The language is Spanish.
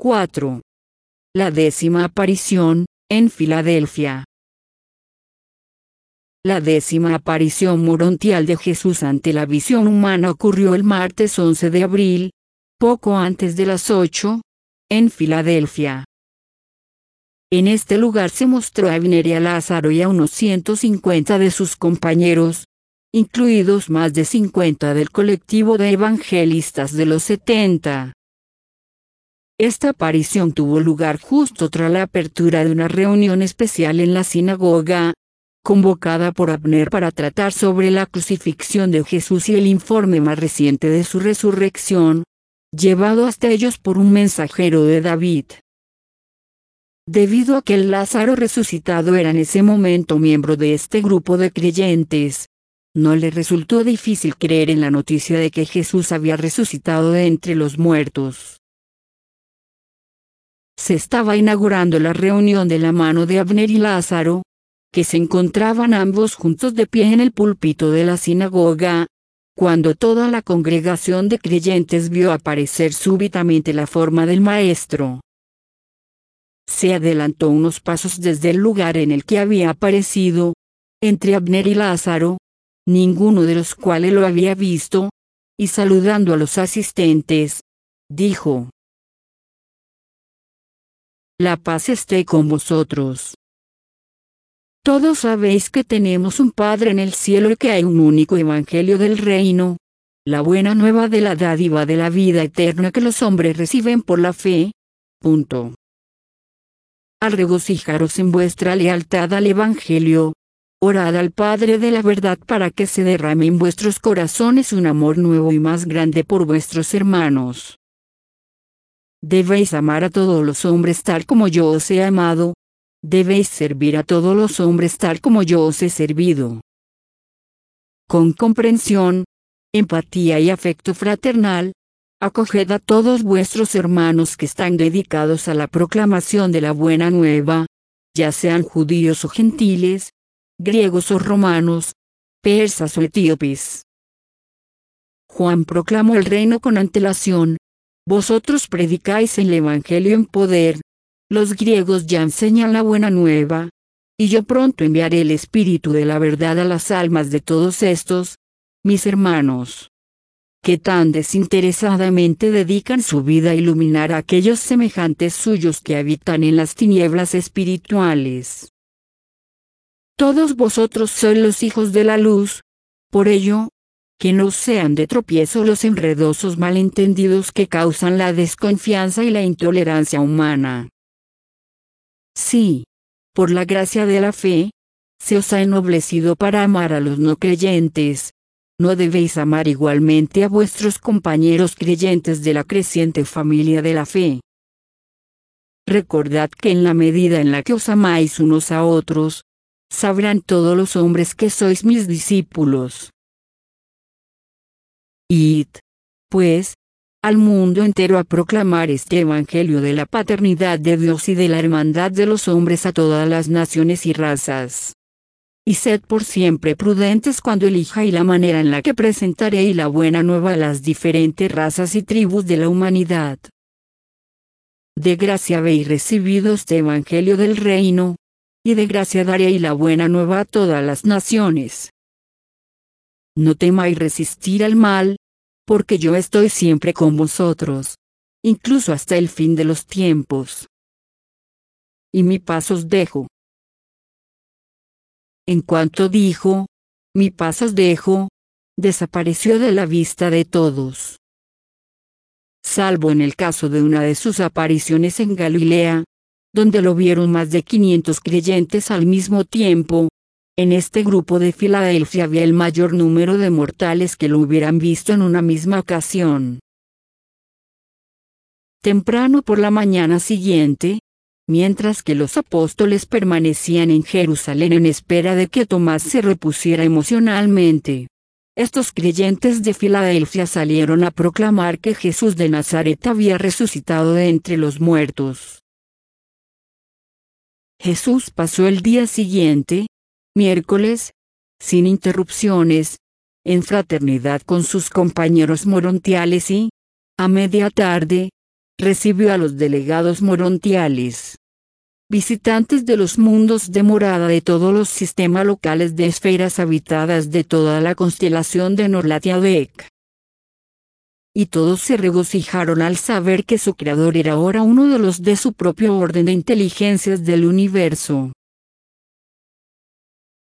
4. La 10ª aparición, en Filadelfia. La 10ª aparición morontial de Jesús ante la visión humana ocurrió el martes 11 de abril, poco antes de las 8, en Filadelfia. En este lugar se mostró a Abner y a Lázaro y a unos 150 de sus compañeros, incluidos más de 50 del colectivo de evangelistas de los 70. Esta aparición tuvo lugar justo tras la apertura de una reunión especial en la sinagoga, convocada por Abner para tratar sobre la crucifixión de Jesús y el informe más reciente de su resurrección, llevado hasta ellos por un mensajero de David. Debido a que el Lázaro resucitado era en ese momento miembro de este grupo de creyentes, no le resultó difícil creer en la noticia de que Jesús había resucitado de entre los muertos. Se estaba inaugurando la reunión de la mano de Abner y Lázaro, que se encontraban ambos juntos de pie en el púlpito de la sinagoga, cuando toda la congregación de creyentes vio aparecer súbitamente la forma del Maestro. Se adelantó unos pasos desde el lugar en el que había aparecido, entre Abner y Lázaro, ninguno de los cuales lo había visto, y saludando a los asistentes, dijo: «La paz esté con vosotros. Todos sabéis que tenemos un Padre en el cielo y que hay un único evangelio del reino, la buena nueva de la dádiva de la vida eterna que los hombres reciben por la fe. Al regocijaros en vuestra lealtad al evangelio, orad al Padre de la verdad para que se derrame en vuestros corazones un amor nuevo y más grande por vuestros hermanos. Debéis amar a todos los hombres tal como yo os he amado. Debéis servir a todos los hombres tal como yo os he servido. Con comprensión, empatía y afecto fraternal, acoged a todos vuestros hermanos que están dedicados a la proclamación de la buena nueva, ya sean judíos o gentiles, griegos o romanos, persas o etíopes. Juan proclamó el reino con antelación. Vosotros predicáis el evangelio en poder. Los griegos ya enseñan la buena nueva, y yo pronto enviaré el Espíritu de la verdad a las almas de todos estos, mis hermanos, que tan desinteresadamente dedican su vida a iluminar a aquellos semejantes suyos que habitan en las tinieblas espirituales. Todos vosotros sois los hijos de la luz, por ello, que no sean de tropiezo los enredosos malentendidos que causan la desconfianza y la intolerancia humana. Sí, por la gracia de la fe, se os ha ennoblecido para amar a los no creyentes. ¿No debéis amar igualmente a vuestros compañeros creyentes de la creciente familia de la fe? Recordad que en la medida en la que os amáis unos a otros, sabrán todos los hombres que sois mis discípulos. Id, pues, al mundo entero a proclamar este evangelio de la paternidad de Dios y de la hermandad de los hombres a todas las naciones y razas. Y sed por siempre prudentes cuando elijáis la manera en la que presentaréis la buena nueva a las diferentes razas y tribus de la humanidad. De gracia habéis recibido este evangelio del reino, y de gracia daréis la buena nueva a todas las naciones. No temáis resistir al mal, porque yo estoy siempre con vosotros, incluso hasta el fin de los tiempos. Y mi paz os dejo. En cuanto dijo, mi paz os dejo, desapareció de la vista de todos. Salvo en el caso de una de sus apariciones en Galilea, donde lo vieron más de 500 creyentes al mismo tiempo. En este grupo de Filadelfia había el mayor número de mortales que lo hubieran visto en una misma ocasión. Temprano por la mañana siguiente, mientras que los apóstoles permanecían en Jerusalén en espera de que Tomás se repusiera emocionalmente, estos creyentes de Filadelfia salieron a proclamar que Jesús de Nazaret había resucitado de entre los muertos. Jesús pasó el día siguiente, miércoles, sin interrupciones, en fraternidad con sus compañeros morontiales y, a media tarde, recibió a los delegados morontiales, visitantes de los mundos de morada de todos los sistemas locales de esferas habitadas de toda la constelación de Norlatiadec. Y todos se regocijaron al saber que su creador era ahora uno de los de su propio orden de inteligencias del universo.